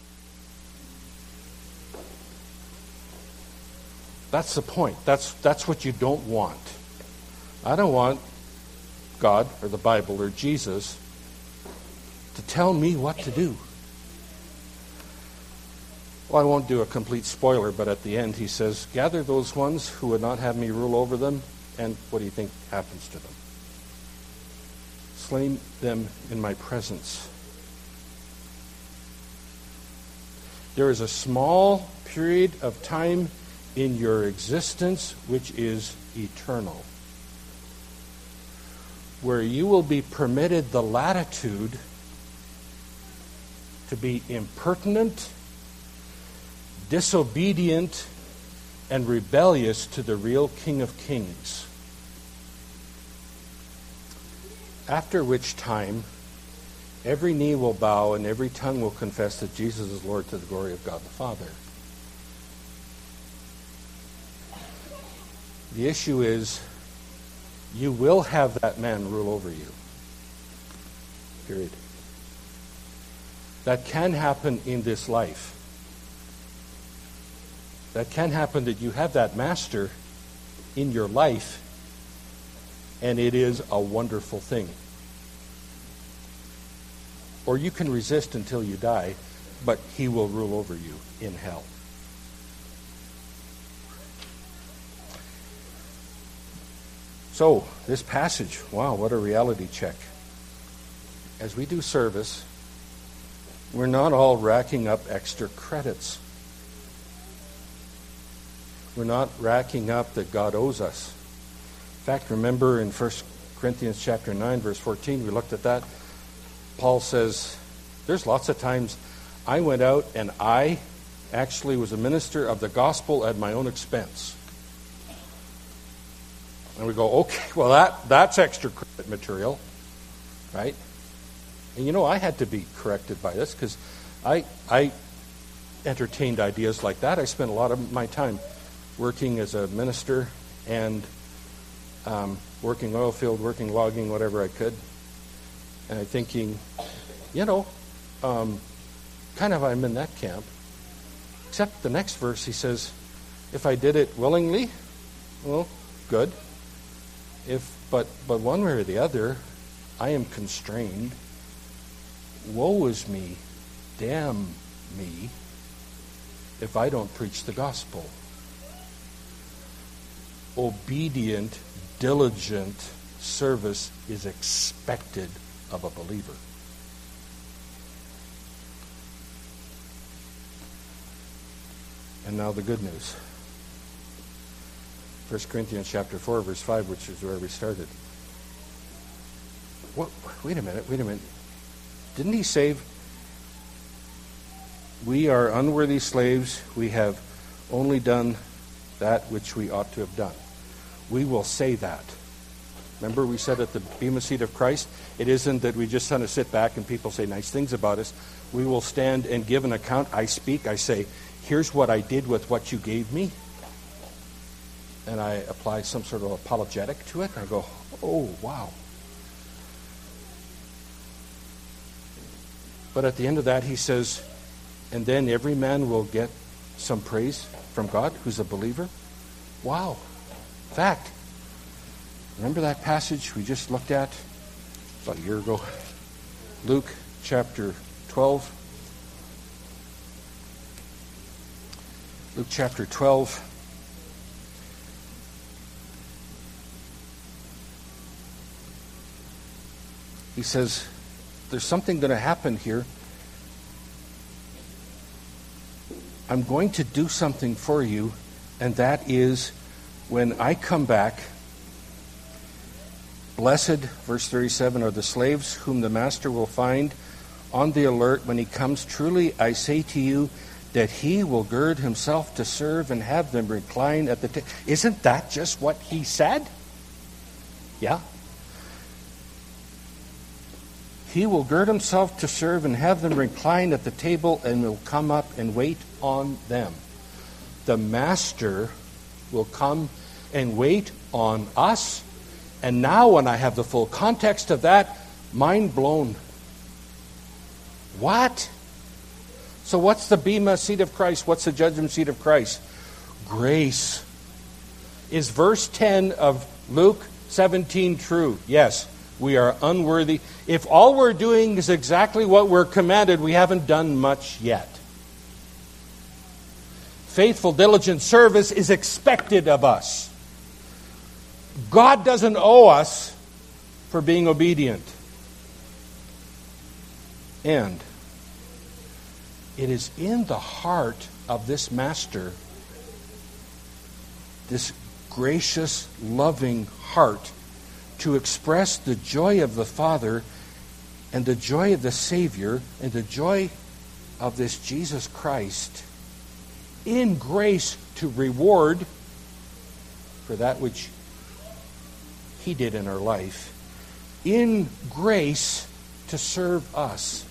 That's the point. That's that's what you don't want. I don't want God or the Bible or Jesus to tell me what to do. Well, I won't do a complete spoiler, but at the end he says, gather those ones who would not have me rule over them, and what do you think happens to them? Slay them in my presence. There is a small period of time in your existence which is eternal, where you will be permitted the latitude to be impertinent, disobedient, and rebellious to the real King of Kings. After which time, every knee will bow and every tongue will confess that Jesus is Lord to the glory of God the Father. The issue is, you will have that man rule over you. Period. That can happen in this life. That can happen that you have that master in your life, and it is a wonderful thing. Or you can resist until you die, but he will rule over you in hell. So, this passage, wow, what a reality check. As we do service, we're not all racking up extra credits. We're not racking up that God owes us. In fact, remember in First Corinthians chapter nine, verse fourteen, we looked at that. Paul says, there's lots of times I went out and I actually was a minister of the gospel at my own expense. And we go, okay, well, that that's extra credit material, right? And you know, I had to be corrected by this because I I entertained ideas like that. I spent a lot of my time working as a minister and um, working oil field, working logging, whatever I could. And I'm thinking, you know, um, kind of I'm in that camp. Except the next verse, he says, if I did it willingly, well, good. If but but one way or the other, I am constrained. Woe is me, damn me, if I don't preach the gospel. Obedient, diligent service is expected of a believer. And now the good news. First Corinthians chapter four, verse five, which is where we started. What, wait a minute, wait a minute. Didn't he say, we are unworthy slaves, we have only done that which we ought to have done. We will say that. Remember we said at the Bema Seat of Christ, it isn't that we just kind of sit back and people say nice things about us. We will stand and give an account. I speak, I say, here's what I did with what you gave me. And I apply some sort of apologetic to it. I go, oh, wow. But at the end of that, he says, and then every man will get some praise from God who's a believer. Wow. Fact. Remember that passage we just looked at about a year ago? Luke chapter twelve. Luke chapter twelve. He says, there's something going to happen here. I'm going to do something for you, and that is when I come back, blessed, verse thirty-seven, are the slaves whom the master will find on the alert when he comes. Truly, I say to you that he will gird himself to serve and have them recline at the table. Isn't that just what he said? Yeah. He will gird himself to serve and have them recline at the table and will come up and wait on them. The master will come and wait on us. And now when I have the full context of that, mind blown. What? So what's the Bema Seat of Christ? What's the judgment seat of Christ? Grace. Is verse ten of Luke seventeen true? Yes. We are unworthy. If all we're doing is exactly what we're commanded, we haven't done much yet. Faithful, diligent service is expected of us. God doesn't owe us for being obedient. And it is in the heart of this master, this gracious, loving heart, to express the joy of the Father and the joy of the Savior and the joy of this Jesus Christ in grace to reward for that which He did in our life, in grace to serve us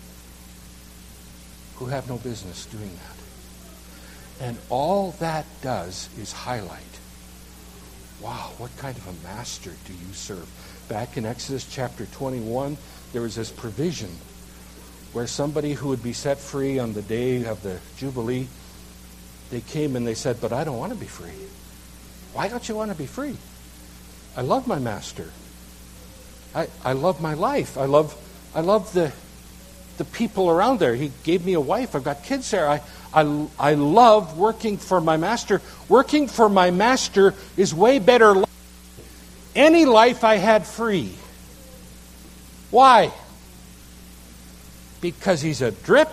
who have no business doing that. And all that does is highlight, wow, what kind of a master do you serve? Back in Exodus chapter twenty-one, there was this provision where somebody who would be set free on the day of the Jubilee, they came and they said, but I don't want to be free. Why don't you want to be free? I love my master. I, I love my life. I love I love the the people around there. He gave me a wife. I've got kids there. I, I, I love working for my master. Working for my master is way better life than any life I had free. Why? Because he's a drip?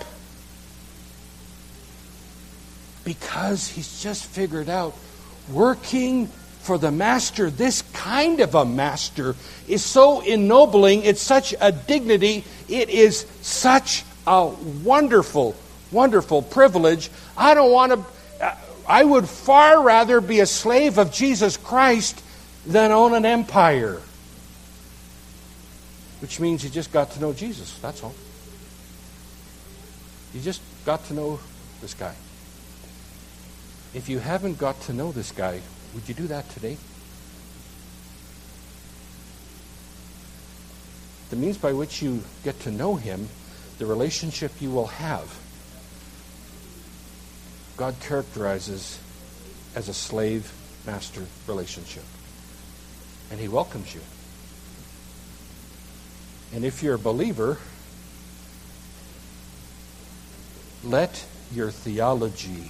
Because he's just figured out working for the master, this kind of a master, is so ennobling. It's such a dignity. It is such a wonderful, wonderful privilege. I don't want to, I would far rather be a slave of Jesus Christ than own an empire. Which means you just got to know Jesus, that's all. You just got to know this guy. If you haven't got to know this guy, would you do that today? The means by which you get to know him, the relationship you will have, God characterizes as a slave-master relationship. And he welcomes you. And if you're a believer, let your theology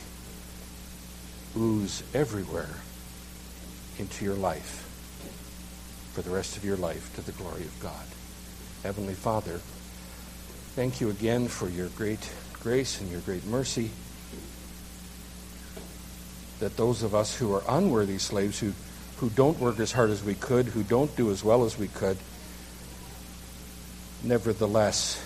ooze everywhere into your life for the rest of your life to the glory of God. Heavenly Father, thank you again for your great grace and your great mercy, that those of us who are unworthy slaves, who, who don't work as hard as we could, who don't do as well as we could, nevertheless,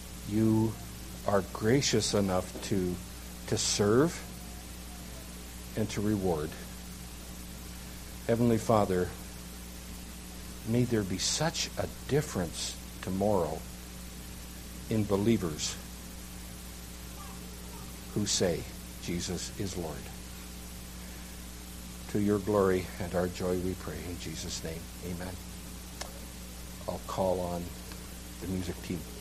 you are gracious enough to, to serve and to reward. Heavenly Father, may there be such a difference tomorrow in believers who say Jesus is Lord. To your glory and our joy we pray in Jesus' name. Amen. I'll call on the music team.